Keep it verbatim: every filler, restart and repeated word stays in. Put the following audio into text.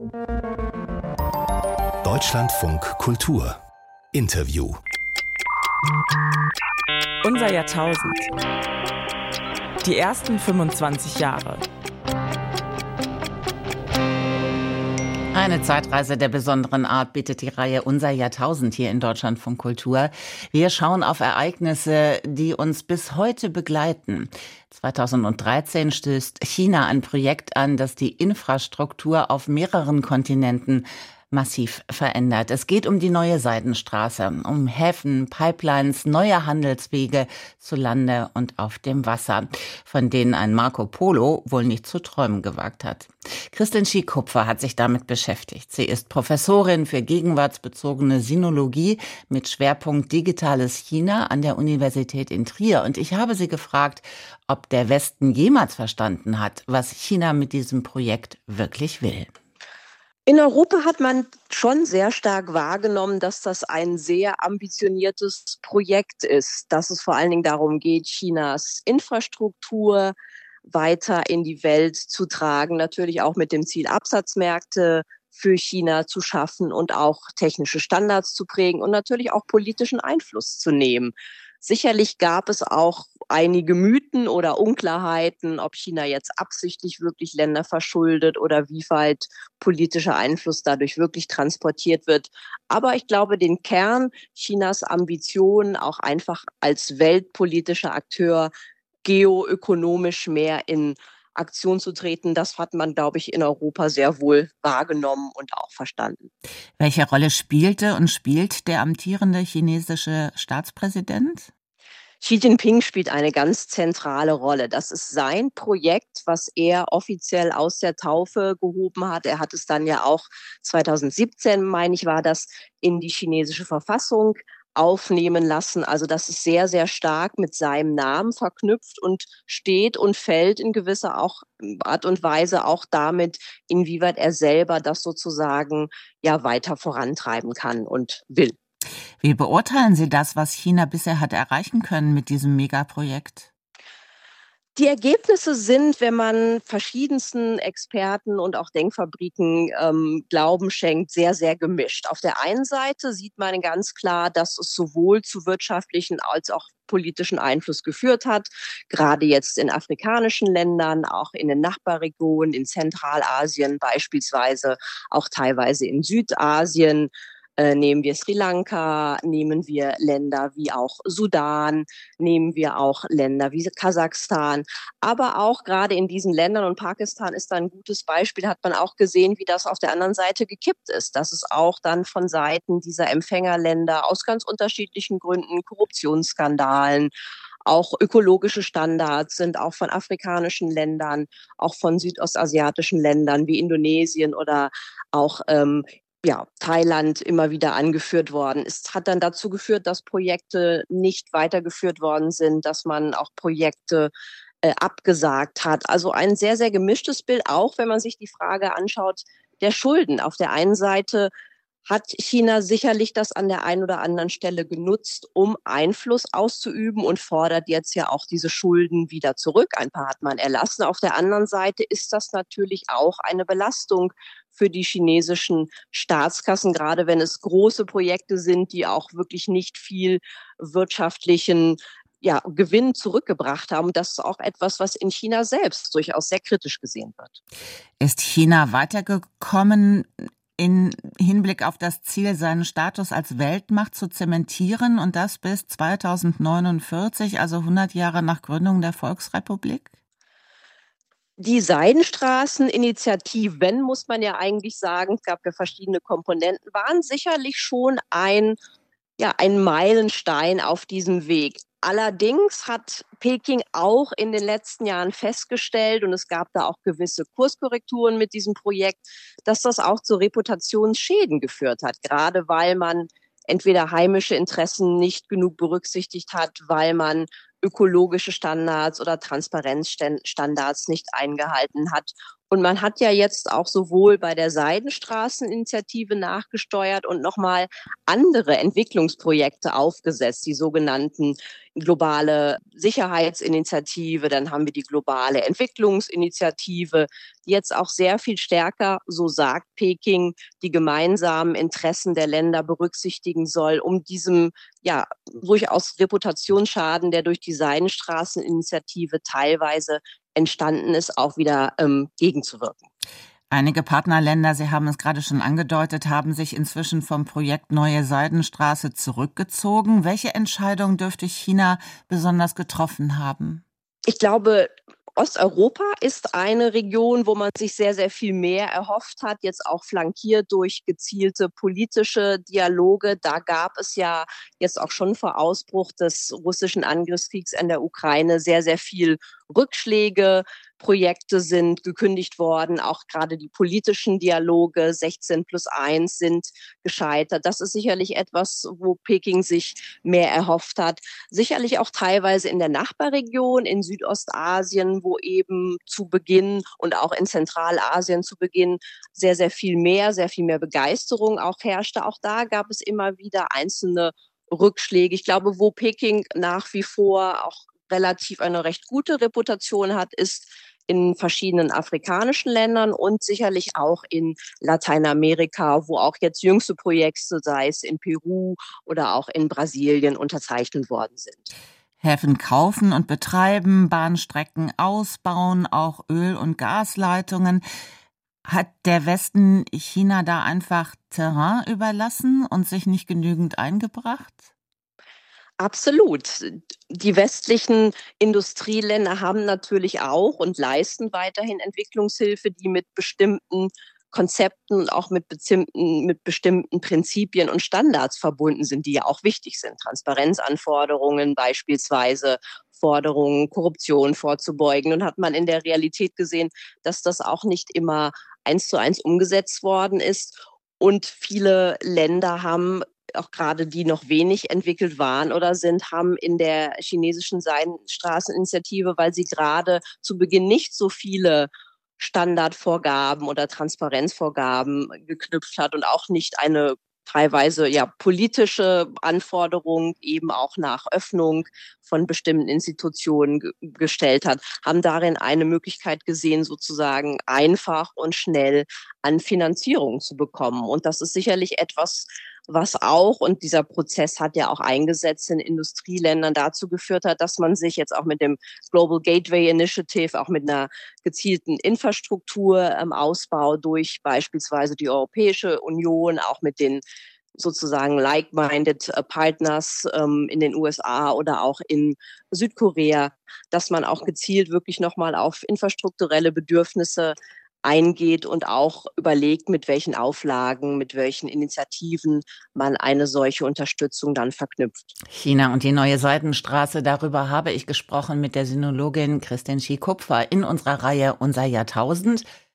Deutschlandfunk Kultur Interview. Unser Jahrtausend. Die ersten fünfundzwanzig Jahre. Eine Zeitreise der besonderen Art bietet die Reihe Unser Jahrtausend hier in Deutschlandfunk Kultur. Wir schauen auf Ereignisse, die uns bis heute begleiten. zweitausenddreizehn stößt China ein Projekt an, das die Infrastruktur auf mehreren Kontinenten massiv verändert. Es geht um die neue Seidenstraße, um Häfen, Pipelines, neue Handelswege zu Lande und auf dem Wasser, von denen ein Marco Polo wohl nicht zu träumen gewagt hat. Kristin Schiekupfer hat sich damit beschäftigt. Sie ist Professorin für gegenwartsbezogene Sinologie mit Schwerpunkt Digitales China an der Universität in Trier. Und ich habe sie gefragt, ob der Westen jemals verstanden hat, was China mit diesem Projekt wirklich will. In Europa hat man schon sehr stark wahrgenommen, dass das ein sehr ambitioniertes Projekt ist, dass es vor allen Dingen darum geht, Chinas Infrastruktur weiter in die Welt zu tragen, natürlich auch mit dem Ziel, Absatzmärkte für China zu schaffen und auch technische Standards zu prägen und natürlich auch politischen Einfluss zu nehmen. Sicherlich gab es auch einige Mythen oder Unklarheiten, ob China jetzt absichtlich wirklich Länder verschuldet oder wie weit politischer Einfluss dadurch wirklich transportiert wird. Aber ich glaube, den Kern Chinas Ambitionen, auch einfach als weltpolitischer Akteur geoökonomisch mehr in Aktion zu treten, das hat man, glaube ich, in Europa sehr wohl wahrgenommen und auch verstanden. Welche Rolle spielte und spielt der amtierende chinesische Staatspräsident? Xi Jinping spielt eine ganz zentrale Rolle. Das ist sein Projekt, was er offiziell aus der Taufe gehoben hat. Er hat es dann ja auch zweitausendsiebzehn, meine ich, war das, in die chinesische Verfassung aufnehmen lassen. Also das ist sehr, sehr stark mit seinem Namen verknüpft und steht und fällt in gewisser auch Art und Weise auch damit, inwieweit er selber das sozusagen ja weiter vorantreiben kann und will. Wie beurteilen Sie das, was China bisher hat erreichen können mit diesem Megaprojekt? Die Ergebnisse sind, wenn man verschiedensten Experten und auch Denkfabriken ähm, Glauben schenkt, sehr, sehr gemischt. Auf der einen Seite sieht man ganz klar, dass es sowohl zu wirtschaftlichen als auch politischen Einfluss geführt hat, gerade jetzt in afrikanischen Ländern, auch in den Nachbarregionen, in Zentralasien beispielsweise, auch teilweise in Südasien. Äh, nehmen wir Sri Lanka, nehmen wir Länder wie auch Sudan, nehmen wir auch Länder wie Kasachstan. Aber auch gerade in diesen Ländern, und Pakistan ist da ein gutes Beispiel, hat man auch gesehen, wie das auf der anderen Seite gekippt ist. Dass es auch dann von Seiten dieser Empfängerländer aus ganz unterschiedlichen Gründen, Korruptionsskandalen, auch ökologische Standards sind auch von afrikanischen Ländern, auch von südostasiatischen Ländern wie Indonesien oder auch ähm, ja, Thailand immer wieder angeführt worden. Es hat dann dazu geführt, dass Projekte nicht weitergeführt worden sind, dass man auch Projekte äh, abgesagt hat. Also ein sehr, sehr gemischtes Bild, auch wenn man sich die Frage anschaut der Schulden. Auf der einen Seite hat China sicherlich das an der einen oder anderen Stelle genutzt, um Einfluss auszuüben und fordert jetzt ja auch diese Schulden wieder zurück. Ein paar hat man erlassen. Auf der anderen Seite ist das natürlich auch eine Belastung für die chinesischen Staatskassen, gerade wenn es große Projekte sind, die auch wirklich nicht viel wirtschaftlichen ja, Gewinn zurückgebracht haben. Das ist auch etwas, was in China selbst durchaus sehr kritisch gesehen wird. Ist China weitergekommen in Hinblick auf das Ziel, seinen Status als Weltmacht zu zementieren und das bis zweitausendneunundvierzig, also hundert Jahre nach Gründung der Volksrepublik? Die Seidenstraßeninitiativen, muss man ja eigentlich sagen, es gab ja verschiedene Komponenten, waren sicherlich schon ein, ja, ein Meilenstein auf diesem Weg. Allerdings hat Peking auch in den letzten Jahren festgestellt, und es gab da auch gewisse Kurskorrekturen mit diesem Projekt, dass das auch zu Reputationsschäden geführt hat, gerade weil man entweder heimische Interessen nicht genug berücksichtigt hat, weil man ökologische Standards oder Transparenzstandards nicht eingehalten hat Und man hat ja jetzt auch sowohl bei der Seidenstraßeninitiative nachgesteuert und nochmal andere Entwicklungsprojekte aufgesetzt, die sogenannten globale Sicherheitsinitiative, dann haben wir die globale Entwicklungsinitiative, die jetzt auch sehr viel stärker, so sagt Peking, die gemeinsamen Interessen der Länder berücksichtigen soll, um diesem ja durchaus Reputationsschaden, der durch die Seidenstraßeninitiative teilweise entstanden ist, auch wieder ähm, gegenzuwirken. Einige Partnerländer, Sie haben es gerade schon angedeutet, haben sich inzwischen vom Projekt Neue Seidenstraße zurückgezogen. Welche Entscheidung dürfte China besonders getroffen haben? Ich glaube, Osteuropa ist eine Region, wo man sich sehr, sehr viel mehr erhofft hat, jetzt auch flankiert durch gezielte politische Dialoge. Da gab es ja jetzt auch schon vor Ausbruch des russischen Angriffskriegs in der Ukraine sehr, sehr viel Rückschläge. Projekte sind gekündigt worden, auch gerade die politischen Dialoge sechzehn plus eins sind gescheitert. Das ist sicherlich etwas, wo Peking sich mehr erhofft hat. Sicherlich auch teilweise in der Nachbarregion, in Südostasien, wo eben zu Beginn und auch in Zentralasien zu Beginn sehr, sehr viel mehr, sehr viel mehr Begeisterung auch herrschte. Auch da gab es immer wieder einzelne Rückschläge. Ich glaube, wo Peking nach wie vor auch relativ eine recht gute Reputation hat, ist in verschiedenen afrikanischen Ländern und sicherlich auch in Lateinamerika, wo auch jetzt jüngste Projekte, sei es in Peru oder auch in Brasilien, unterzeichnet worden sind. Häfen kaufen und betreiben, Bahnstrecken ausbauen, auch Öl- und Gasleitungen. Hat der Westen China da einfach Terrain überlassen und sich nicht genügend eingebracht? Absolut. Die westlichen Industrieländer haben natürlich auch und leisten weiterhin Entwicklungshilfe, die mit bestimmten Konzepten und auch mit bestimmten, mit bestimmten Prinzipien und Standards verbunden sind, die ja auch wichtig sind. Transparenzanforderungen beispielsweise, Forderungen, Korruption vorzubeugen. Und hat man in der Realität gesehen, dass das auch nicht immer eins zu eins umgesetzt worden ist. Und viele Länder haben, auch gerade die noch wenig entwickelt waren oder sind, haben in der chinesischen Seidenstraßeninitiative, weil sie gerade zu Beginn nicht so viele Standardvorgaben oder Transparenzvorgaben geknüpft hat und auch nicht eine teilweise ja politische Anforderung eben auch nach Öffnung von bestimmten Institutionen ge- gestellt hat, haben darin eine Möglichkeit gesehen, sozusagen einfach und schnell an Finanzierung zu bekommen. Und das ist sicherlich etwas, was auch, und dieser Prozess hat ja auch eingesetzt in Industrieländern, dazu geführt hat, dass man sich jetzt auch mit dem Global Gateway Initiative, auch mit einer gezielten Infrastrukturausbau ähm, durch beispielsweise die Europäische Union, auch mit den sozusagen like-minded äh, Partners ähm, in den U S A oder auch in Südkorea, dass man auch gezielt wirklich nochmal auf infrastrukturelle Bedürfnisse eingeht und auch überlegt, mit welchen Auflagen, mit welchen Initiativen man eine solche Unterstützung dann verknüpft. China und die neue Seidenstraße, darüber habe ich gesprochen mit der Sinologin Christine Schie-Kupfer in unserer Reihe Unser Jahrtausend.